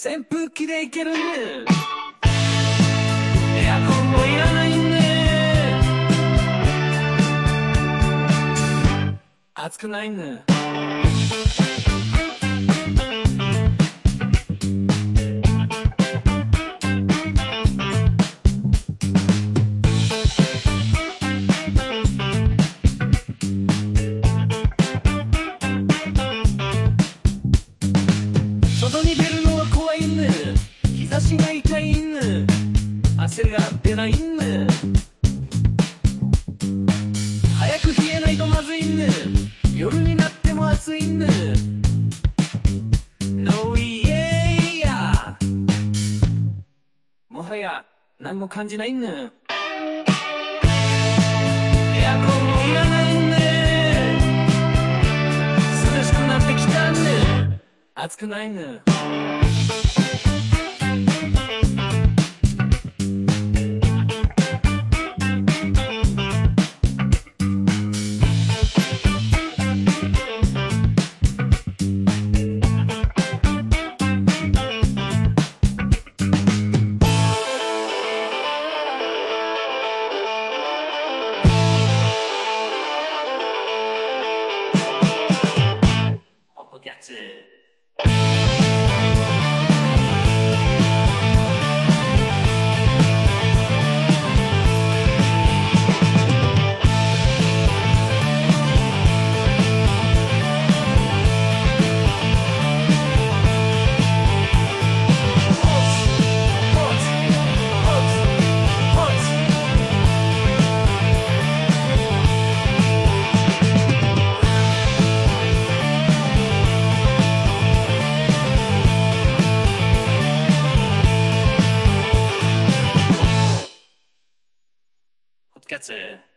扇風機でいけるね。エアコンもいらないね。暑くないね。外に出るのは怖いね。日差しが痛いね。汗が出ないね。早く冷えないとまずいね。夜になっても暑いね。No yeah。もはや何も感じないね。エアコンもいらないね。涼しくなってきたね。暑くないね。ポキャツ。ポキャツ。